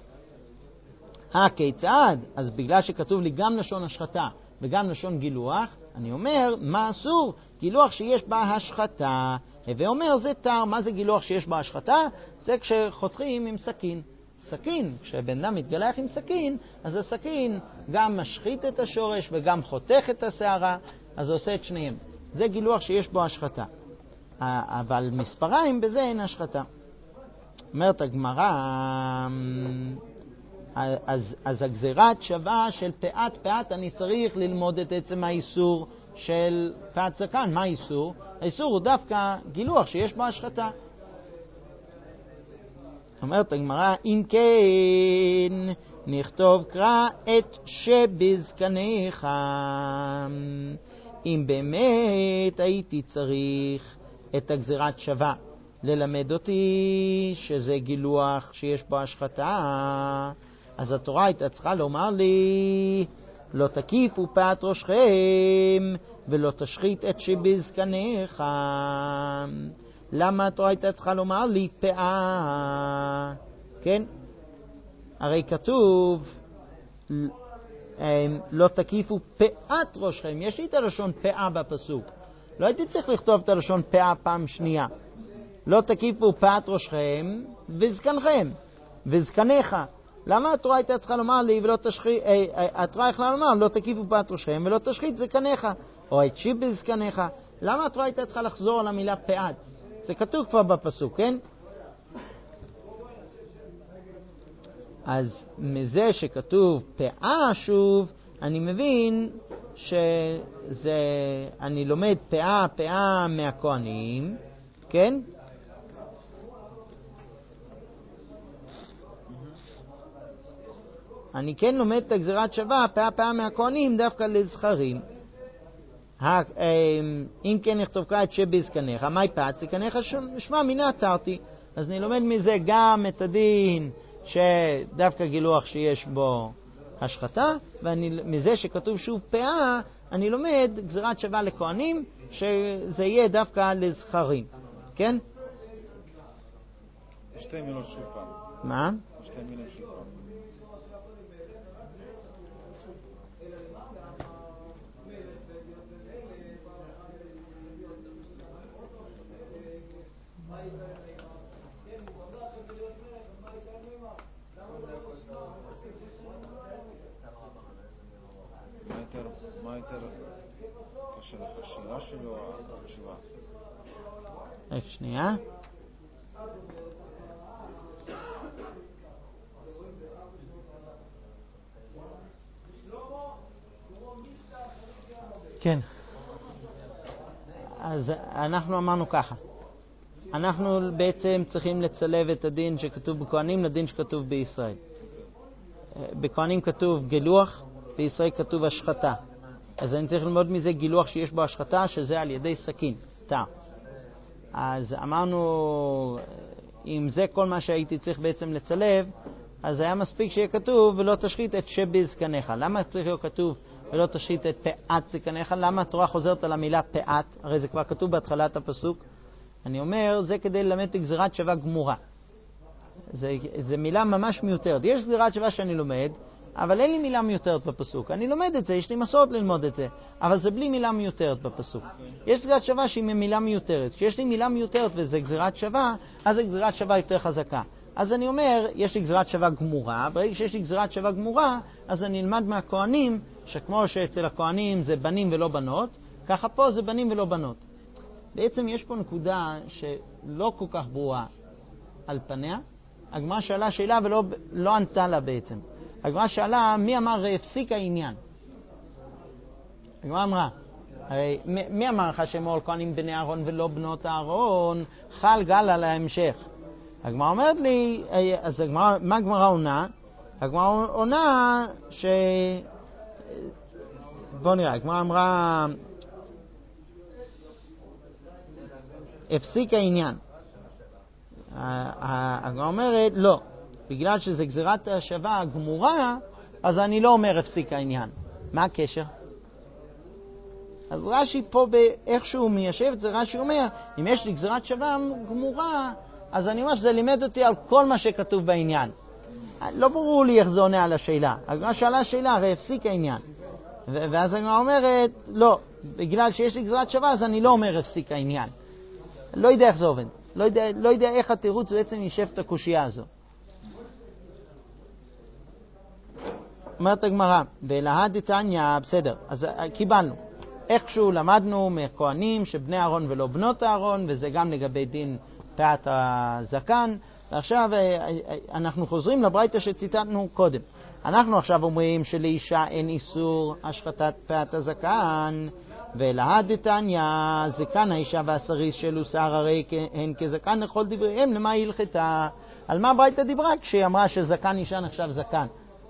כיצד? אז בגלל שכתוב לי גם לשון השחתה וגם לשון גילוח, אני אומר, מה אסור? גילוח שיש בה השחתה. ואומר, זה תר. מה זה גילוח שיש בה השחתה? זה כשחותכים עם סכין. סכין, כשבן אדם מתגלח עם סכין, אז הסכין גם משחית את השורש וגם חותך את השערה, אז עושה את שניהם. זה גילוח שיש בו השחתה. אבל מספריים בזה אין השחתה. אומרת הגמרא, אז הגזירת שווה של פאת, אני צריך ללמוד את עצם האיסור של פאת זקן. מה האיסור? האיסור הוא דווקא גילוח שיש בו השחתה. אומרת הגמרא, אם כן נכתוב קרא את שבזקניך. אם באמת הייתי צריך את הגזירת שווה ללמד אותי שזה גילוח שיש בו השחתה, אז התורה הייתה צריכה לומר לי, לא תקיפו פאת ראשכם ולא תשחית את שבזקניך. למה התורה הייתה צריכה לומר לי פאה? כן? הרי כתוב לא תקיפו פאת ראשכם. יש לי את הלשון פאה בפסוק. לא הייתי צריך לכתוב את הלשון פאה פעם שנייה. לא תקיפו פאת ראשכם וזקנכם וזקניך. למה התורה הייתה צריכה לומר לי ולא תשחית? התורה יכלה לומר לא תקיפו פאת ראשכם ולא תשחית זקניך או את שבזקניך. למה התורה הייתה צריכה לחזור על המילה פאת? זה כתוב כבר בפסוק, כן? אז מזה שכתוב פאה שוב, אני מבין שזה, אני לומד פאה מהכהנים, כן? אני כן לומד את הגזירת שווה, פאה מהכהנים, דווקא לזכרים. אם כן נכתוב כאן את שבזקניך, מהי פאת זקניך? שמע מינה תרתי. אז אני לומד מזה גם את הדין שדווקא גילוח שיש בו השחתה, ומזה שכתוב שוב פאה, אני לומד גזירת שווה לכהנים, שזה יהיה דווקא לזכרים. כן? שתי מילות שוב פעם. מה? שתי מילות שוב פעם. מה יותר קשה לך, השאלה שלי או התשובה? רק שנייה. כן. אז אנחנו אמרנו ככה. אנחנו בעצם צריכים לצלב את הדין שכתוב בכהנים לדין שכתוב בישראל. בכהנים כתוב גילוח, בישראל כתוב השחתה. אז אני צריך ללמוד מזה גילוח שיש בו השחתה, שזה על ידי סכין, תא. אז אמרנו, אם זה כל מה שהייתי צריך בעצם לצלב, אז היה מספיק שיהיה כתוב ולא תשחית את שבזקניך. למה צריך להיות כתוב ולא תשחית את פאת זקניך? למה התורה חוזרת על המילה פאת? הרי זה כבר כתוב בהתחלת הפסוק. אני אומר, זה כדי ללמד את גזירת שווה גמורה. זה מילה ממש מיותרת. יש גזירת שווה שאני לומד, אבל אין לי מילה מיותרת בפסוק. אני לומד את זה, יש לי מסורת ללמוד את זה, אבל זה בלי מילה מיותרת בפסוק. יש גזירת שווה שהיא מילה מיותרת. כשיש לי מילה מיותרת וזה גזירת שווה, אז זה גזירת שווה יותר חזקה. אז אני אומר, יש לי גזירת שווה גמורה, ברגע שיש לי גזירת שווה גמורה, אז אני אלמד מהכהנים, שכמו שאצל הכהנים זה בנים ולא בנות, ככה פה זה בנים ולא בנות. בעצם יש פה נקודה שלא כל כך ברורה על פניה. הגמרא שאלה שאלה ולא ענתה לה בעצם. הגמרא שאלה, מי אמר הפסיק העניין? הגמרא אמרה, הרי מי אמר לך שמול כהנים בני אהרון ולא בנות אהרון? חל גל על ההמשך. הגמרא אומרת לי, אז מה הגמרא עונה? הגמרא עונה בוא נראה, הגמרא אמרה, הפסיק העניין. הגמרא אומרת, לא. בגלל שזה גזירת השווה הגמורה, אז אני לא אומר הפסיק העניין. מה הקשר? אז רש"י פה באיכשהו מיישב את זה, רש"י אומר, אם יש לי גזירת שווה גמורה, אז אני אומר שזה לימד אותי על כל מה שכתוב בעניין. לא ברור לי איך זה עונה על השאלה. הגמרא שאלה שאלה, הרי הפסיק העניין. ואז הגמרא אומרת, לא, בגלל שיש לי גזירת שווה, אז אני לא אומר הפסיק העניין. לא יודע איך זה עובד. לא יודע איך התירוץ בעצם יישב את הקושייה הזו. אומרת הגמרא, ולהד דתניא, בסדר, אז קיבלנו. איכשהו למדנו מכהנים שבני אהרון ולא בנות אהרון, וזה גם לגבי דין פאת הזקן. ועכשיו אנחנו חוזרים לברייתא שציטטנו קודם. אנחנו עכשיו אומרים שלאישה אין איסור השחתת פאת הזקן, ולהד דתניא, זקן האישה והסריס שלו שיער הרי הן כזקן לכל דבריהם, למה היא הלכתה? על מה ברייתא דיברה כשהיא אמרה שזקן אישה נחשב זקן?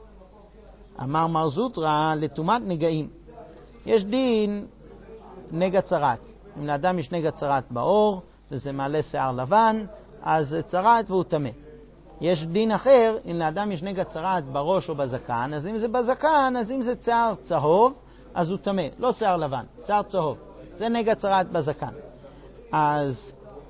אמר מר זוטרא, לטומאת נגעים. יש דין נגע צרת. אם לאדם יש נגע צרת בעור, וזה מעלה שיער לבן, אז זה צרת והוא טמא. יש דין אחר, אם לאדם יש נגע צרת בראש או בזקן, אז אם זה בזקן, אז אם זה שיער צהוב, אז הוא טמא. לא שיער לבן, שיער צהוב. זה נגע צרת בזקן. אז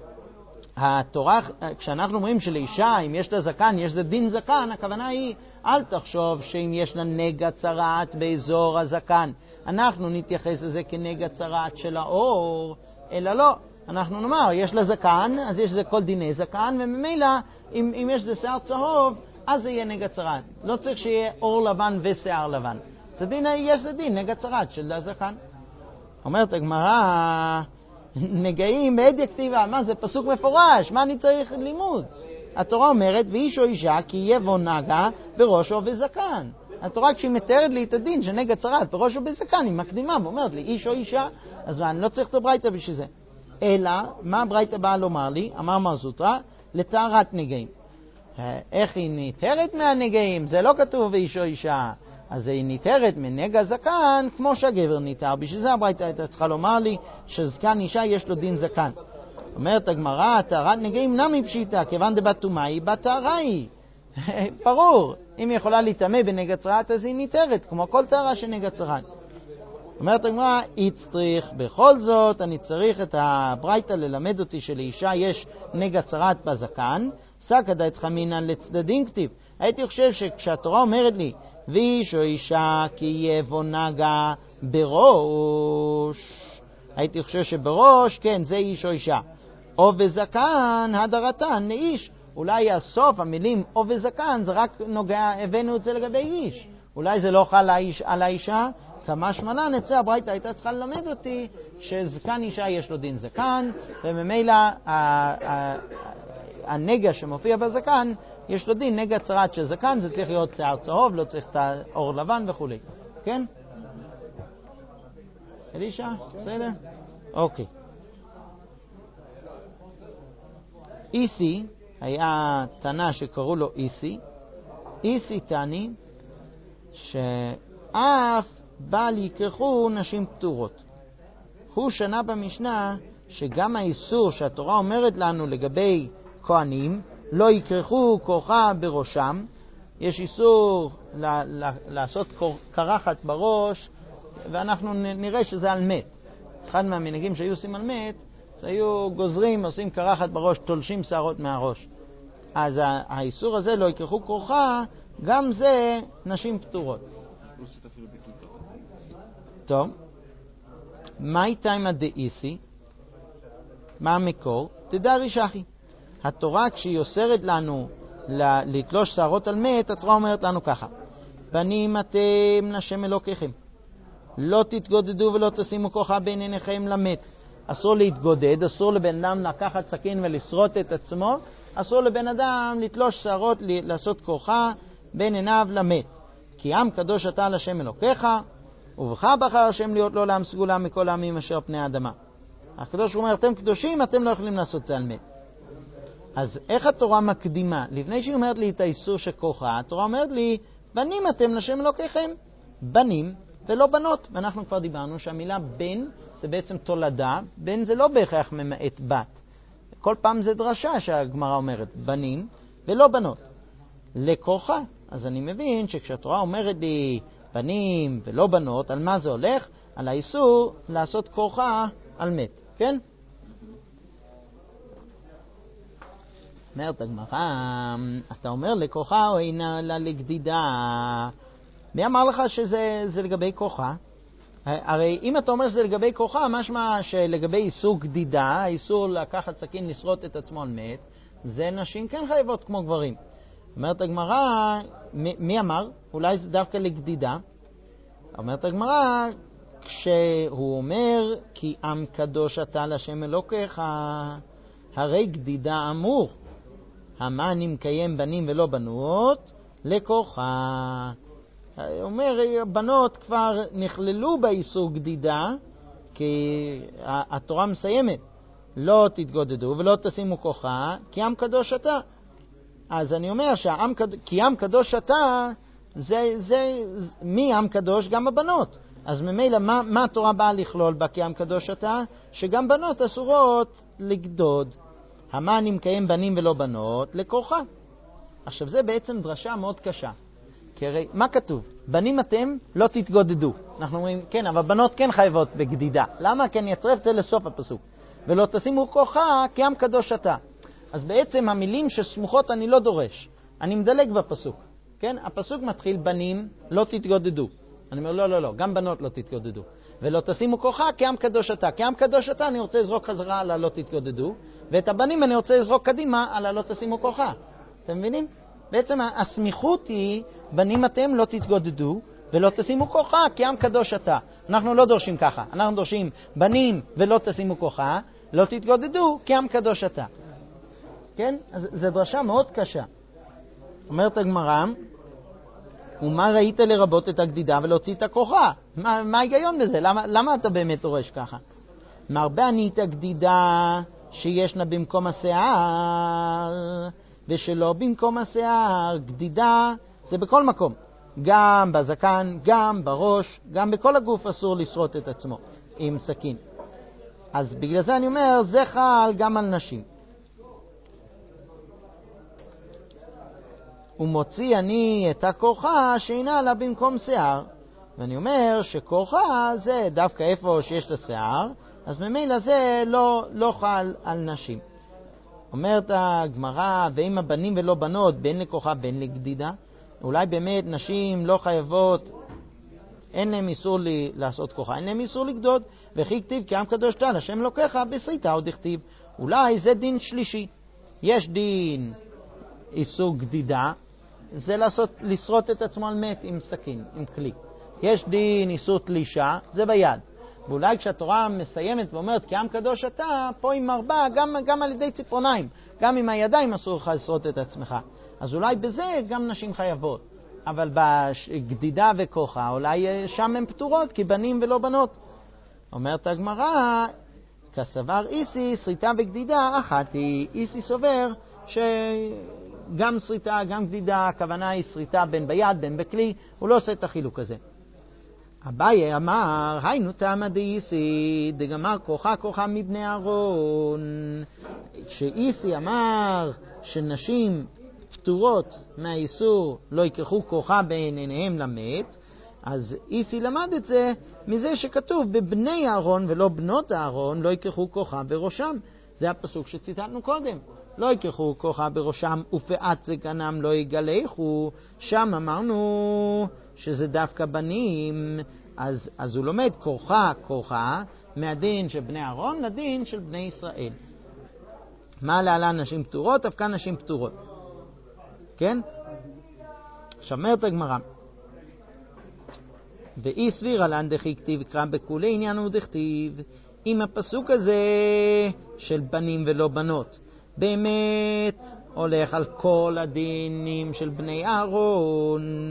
התורה, כשאנחנו אומרים שלאישה, אם יש לה זקן, יש זה דין זקן, הכוונה היא, אל תחשוב שאם יש לה נגע צרת באזור הזקן, אנחנו נתייחס לזה כנגע צרת של האור, אלא לא. אנחנו נאמר, יש לה זקן, אז יש זה כל דיני זקן, וממילא, אם יש זה שיער צהוב, אז זה יהיה נגע צרת. לא צריך שיהיה אור לבן ושיער לבן. זה דין, יש זה דין, נגע צרת של הזקן. אומרת הגמרא, נגעים בעדיה כתיבה, מה זה פסוק מפורש, מה אני צריך לימוד? התורה אומרת, ואיש או אישה כי יבוא נגע בראשו וזקן. התורה כשהיא מתארת לי את הדין שנגע צרת בראשו וזקן, היא מקדימה ואומרת לי איש או אישה, אז אני לא צריך את הברייתא בשביל זה. אלא, מה הברייתא באה לומר לי? אמר מר זוטרא, לטהרת נגעים. איך היא ניתרת מהנגעים? זה לא כתוב ואיש או אישה. אז היא ניתרת מנגע זקן כמו שהגבר ניתר. בשביל זה הברייתא הייתה צריכה לומר לי שזקן אישה יש לו דין זקן. אומרת הגמרא, טהרת נגעים נמי פשיטא, כיוון דבת טומאה היא בת טהרה היא. ברור, אם היא יכולה להיטמא בנגע צרת, אז היא ניתרת, כמו כל טהרה של נגע צרת. אומרת הגמרא, צריך בכל זאת, אני צריך את הברייתא ללמד אותי שלאישה יש נגע צרת בזקן, סקא דאית חמינן לצדדים כתיב. הייתי חושב שכשהתורה אומרת לי, ואיש או אישה כי יבוא נגע בראש, הייתי חושב שבראש, כן, זה איש או אישה. או וזקן, הדרתן לאיש. אולי הסוף, המילים או וזקן, זה רק נוגע, הבאנו את זה לגבי איש. אולי זה לא חל על האישה. כמה שמלן, אצל הברייתא הייתה צריכה ללמד אותי שזקן אישה יש לו דין זקן, וממילא הנגע שמופיע בזקן, יש לו דין נגע צרת של זקן, זה צריך להיות שיער צהוב, לא צריך את האור לבן וכו'. כן? אלישע? בסדר? אוקיי. איסי, היה תנא שקראו לו איסי. איסי תני, שאף בל יקרחו נשים פטורות. הוא שנה במשנה שגם האיסור שהתורה אומרת לנו לגבי כהנים, לא יקרחו כוחה בראשם. יש איסור לעשות קרחת בראש, ואנחנו נראה שזה על מת. אחד מהמנהגים שהיו עושים על מת, זה היו גוזרים, עושים קרחת בראש, תולשים שערות מהראש. אז האיסור הזה, לא יקרחו כוחה, גם זה נשים פטורות. טוב. מה איתה עם הדאיסי? מה המקור? תדע רישחי. התורה כשהיא אוסרת לנו לתלוש שערות על מת, התורה אומרת לנו ככה: בנים אתם לשם אלוקיכם, לא תתגודדו ולא תשימו כוחה בין עיניכם למת. אסור להתגודד, אסור לבן אדם לקחת סכין ולשרוט את עצמו, אסור לבן אדם לתלוש שערות, לעשות כוחה בין עיניו למת. כי עם קדוש אתה לשם אלוקיך, ובך בחר השם להיות לו לעם סגולה מכל העמים אשר פני האדמה. הקדוש אומר, אתם קדושים, אתם לא יכולים לעשות זה על מת. אז איך התורה מקדימה? לפני שהיא אומרת לי את האיסור שכוחה, התורה אומרת לי, בנים אתם לשם אלוקיכם, בנים ולא בנות. ואנחנו כבר דיברנו שהמילה בן זה בעצם תולדה, בן זה לא בהכרח ממעט בת. כל פעם זה דרשה שהגמרא אומרת, בנים ולא בנות. לכוחה. אז אני מבין שכשהתורה אומרת לי בנים ולא בנות, על מה זה הולך? על האיסור לעשות כוחה על מת, כן? אומרת הגמרא, אתה אומר לכוחה או אינה לה לגדידה? מי אמר לך שזה לגבי כוחה? הרי אם אתה אומר שזה לגבי כוחה, משמע שלגבי איסור גדידה, האיסור לקחת סכין לשרוט את עצמו על מת, זה נשים כן חייבות כמו גברים. אומרת הגמרא, מי אמר? אולי זה דווקא לגדידה. אומרת הגמרא, כשהוא אומר כי עם קדוש אתה לשם אלוקיך, הרי גדידה אמור. המן אם קיים בנים ולא בנות, לכוחה. אומר, בנות כבר נכללו באיסור גדידה, כי התורה מסיימת. לא תתגודדו ולא תשימו כוחה, כי עם קדוש אתה. אז אני אומר כי עם קדוש אתה, מי עם קדוש? גם הבנות. אז ממילא מה התורה באה לכלול בה כי עם קדוש אתה? שגם בנות אסורות לגדוד. המן אם קיים בנים ולא בנות, לכוחה. עכשיו זה בעצם דרשה מאוד קשה. כי הרי מה כתוב? בנים אתם לא תתגודדו. אנחנו אומרים, כן, אבל בנות כן חייבות בגדידה. למה? כן, יצרף את זה לסוף הפסוק. ולא תשימו כוחה כי עם קדוש אתה. אז בעצם המילים שסמוכות אני לא דורש. אני מדלג בפסוק. כן? הפסוק מתחיל בנים לא תתגודדו. אני אומר לא, גם בנות לא תתגודדו. ולא תשימו כוחה כי עם קדוש אתה. כי עם קדוש אתה אני רוצה לזרוק חזרה על הלא תתגודדו. ואת הבנים אני רוצה לזרוק קדימה על הלא תשימו כוחה. אתם מבינים? בעצם הסמיכות היא בנים אתם לא תתגודדו ולא תשימו כוחה כי עם קדוש אתה. אנחנו לא דורשים ככה. אנחנו דורשים בנים ולא תשימו כוחה, לא תתגודדו כי עם קדוש אתה. כן? אז זו דרשה מאוד קשה. אומרת הגמרא, ומה ראית לרבות את הגדידה ולהוציא את הכוחה? מה ההיגיון בזה? למה אתה באמת דורש ככה? מרבה אני את הגדידה שישנה במקום השיער ושלא במקום השיער. גדידה זה בכל מקום. גם בזקן, גם בראש, גם בכל הגוף אסור לשרוט את עצמו עם סכין. אז בגלל זה אני אומר, זה חל גם על נשים. ומוציא אני את הכוחה שאינה לה במקום שיער. ואני אומר שכוחה זה דווקא איפה שיש לה שיער, אז ממילא זה לא חל על נשים. אומרת הגמרא, ואם הבנים ולא בנות, בין לכוחה בין לגדידה, אולי באמת נשים לא חייבות, אין להם איסור לעשות כוחה, אין להם איסור לגדוד, וכי כתיב כי עם קדוש אתה לשם אלוקיך בסריטה עוד הכתיב. אולי זה דין שלישי. יש דין איסור גדידה, זה לשרוט את עצמו על מת עם סכין, עם כלי. יש דין איסור תלישה, זה ביד. ואולי כשהתורה מסיימת ואומרת כי עם קדוש אתה, פה עם מרבה, גם על ידי ציפורניים, גם עם הידיים אסור לך לשרוט את עצמך. אז אולי בזה גם נשים חייבות. אבל בגדידה וכוחה, אולי שם הן פטורות, כי בנים ולא בנות. אומרת הגמרא, כסבר איסי, שריטה וגדידה, אחת היא איסי סובר, שגם שריטה, גם גדידה, הכוונה היא שריטה בין ביד, בין בכלי, הוא לא עושה את החילוק הזה. אביי אמר, היינו תמא דאיסי, דגמר כוחה מבני אהרון. כשאיסי אמר שנשים פטורות מהאיסור לא יקחו כוחה בעיניהם למת, אז איסי למד את זה מזה שכתוב בבני אהרון ולא בנות אהרון לא יקחו כוחה בראשם. זה הפסוק שציטטנו קודם. לא יקחו כוחה בראשם ופאת זקנם לא יגלחו. שם אמרנו שזה דווקא בנים, אז הוא לומד כוחה מהדין של בני אהרון לדין של בני ישראל. מה להלן נשים פטורות? אף כאן נשים פטורות. כן? עכשיו אומרת הגמרא, ואי סביר לן דכי כתיב קרא בכולי עניין הוא דכתיב. אם הפסוק הזה של בנים ולא בנות באמת הולך על כל הדינים של בני אהרון,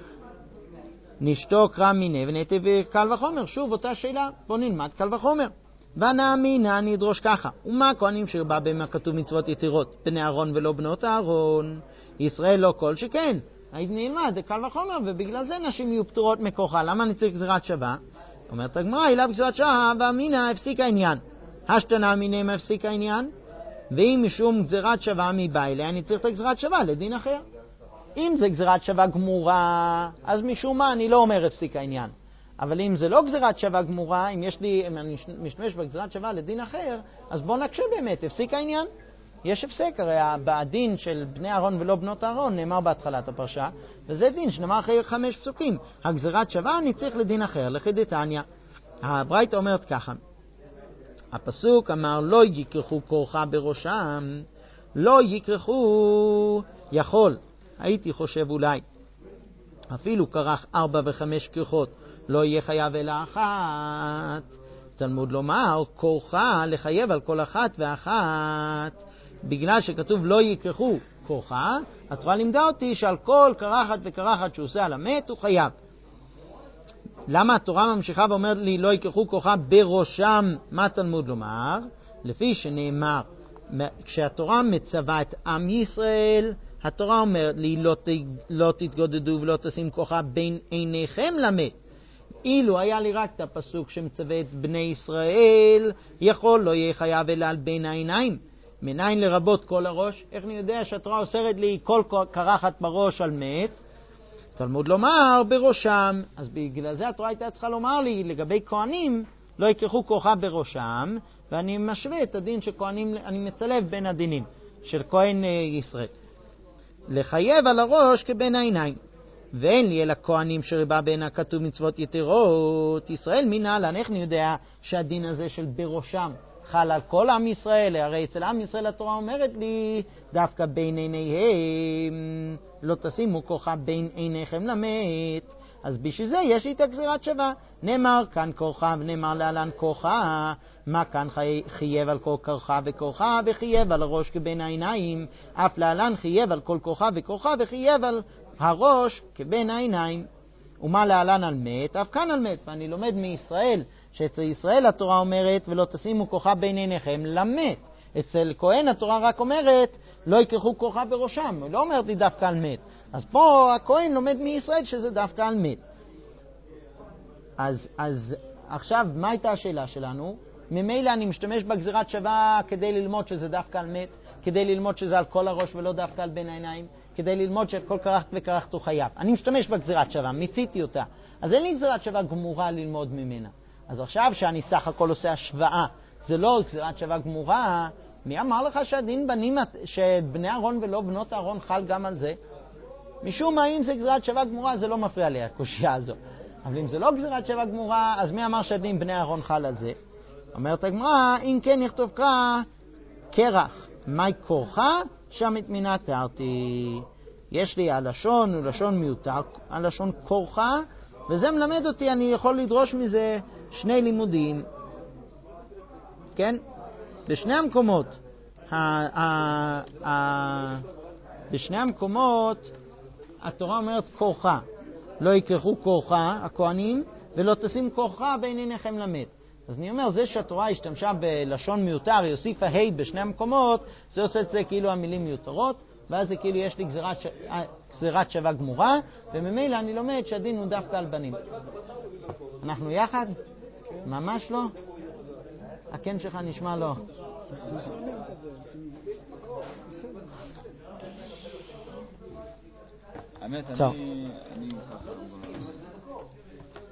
נשתוק רע מיני ונתב קל וחומר. שוב אותה שאלה, בוא נלמד קל וחומר. ונאמינה נדרוש ככה, ומה הכהנים שרבה במה כתוב מצוות יתירות? בני אהרון ולא בנות אהרון. ישראל לא כל שכן. נלמד קל וחומר, ובגלל זה נשים יהיו פטורות מכוחה. למה אני צריך גזירת שווה? אומרת הגמרא, אליו גזירת שווה ואמינה הפסיק העניין. השתנה אמינה הפסיק העניין, ואם משום גזירת שווה מבעילה אני צריך את הגזירת שווה לדין אחר. אם זה גזירת שווה גמורה, אז משום מה אני לא אומר הפסיק העניין. אבל אם זה לא גזירת שווה גמורה, אם אני משתמש בגזירת שווה לדין אחר, אז בוא נקשה באמת, הפסיק העניין. יש הפסק, הרי בדין של בני אהרון ולא בנות אהרון נאמר בהתחלת הפרשה, וזה דין שנאמר אחרי 5 פסוקים. הגזירת שווה אני צריך לדין אחר, לכי דתניא. הברייתא אומרת ככה, הפסוק אמר לא יקרחו כוחה בראשם, לא יקרחו, יכול, הייתי חושב אולי, אפילו כרך 4 ו5 כרחות, לא יהיה חייב אלא אחת. תלמוד לומר, כוחה לחייב על כל אחת ואחת. בגלל שכתוב לא יקרחו כוחה, התורה לימדה אותי שעל כל קרחת וקרחת שהוא עושה על המת הוא חייב. למה התורה ממשיכה ואומרת לי לא יקרחו כוחה בראשם? מה תלמוד לומר? לפי שנאמר, כשהתורה מצווה את עם ישראל, התורה אומרת לי לא תתגודדו ולא תשים כוחה בין עיניכם למת. אילו היה לי רק את הפסוק שמצווה את בני ישראל, יכול לא יהיה חייב אלא על בין העיניים. מניין לרבות כל הראש? איך אני יודע שהתורה אוסרת לי כל קרחת בראש על מת? תלמוד לומר בראשם. אז בגלל זה התורה הייתה צריכה לומר לי לגבי כהנים לא יקרחו כוחה בראשם, ואני משווה את הדין של כהנים, אני מצלב בין הדינים של כהן ישראל. לחייב על הראש כבין העיניים. ואין לי אלא כהנים שרבה בין הכתוב מצוות יתירות ישראל מנהלן. איך אני יודע שהדין הזה של בראשם חל על כל עם ישראל? הרי אצל עם ישראל התורה אומרת לי דווקא בין עיניהם לא תשימו כוחה בין עיניכם למת. אז בשביל זה יש לי את הגזירת שווה. נאמר כאן כוחה ונאמר להלן כוחה. מה כאן חייב על כל כוחה וכוחה וחייב על הראש כבין העיניים? אף להלן חייב על כל כוחה וכוחה וחייב על הראש כבין העיניים. ומה להלן על מת? אף כאן על מת. ואני לומד מישראל שאצל ישראל התורה אומרת ולא תשימו כוחה בין עיניכם למת. אצל כהן התורה רק אומרת לא יקרחו כוחה בראשם, לא אומרת לי דווקא על מת. אז פה הכהן לומד מישראל שזה דווקא על מת. אז עכשיו מה הייתה השאלה שלנו? ממילא אני משתמש בגזירת שווה כדי ללמוד שזה דווקא על מת, כדי ללמוד שזה על כל הראש ולא דווקא על בין העיניים, כדי ללמוד שכל קרחת וקרחת הוא חייב. אני משתמש בגזירת שווה, מיציתי אותה. אז אין לי גזירת שווה גמורה ללמוד ממנה. אז עכשיו שאני סך הכל עושה השוואה, זה לא גזירת שווה גמורה, מי אמר לך שהדין בנים, שבני אהרון ולא בנות אהרון חל גם על זה? משום מה אם זה גזירת שווה גמורה זה לא מפריע לי הקושיה הזו. אבל אם זה לא גזירת שווה גמורה, אז מי אמר שהדין בני אהרון חל על זה? אומרת הגמרא, אם כן נכתוב קרח, מהי כורחה? שם את מינה תארתי. יש לי הלשון הוא לשון מיותר, הלשון כורחה, וזה מלמד אותי, אני יכול לדרוש מזה 2 לימודים. כן? בשני המקומות התורה אומרת כורחה. לא יקרחו כורחה, הכהנים, ולא תשים כורחה בין עיניכם למת. אז אני אומר, זה שהתורה השתמשה בלשון מיותר, היא הוסיפה ה' בשני המקומות, זה עושה את זה כאילו המילים מיותרות, ואז זה כאילו יש לי גזירת שווה גמורה, וממילא אני לומד שהדין הוא דווקא על בנים. אנחנו יחד? ממש לא? הכן שלך נשמע לא. האמת, טוב. אני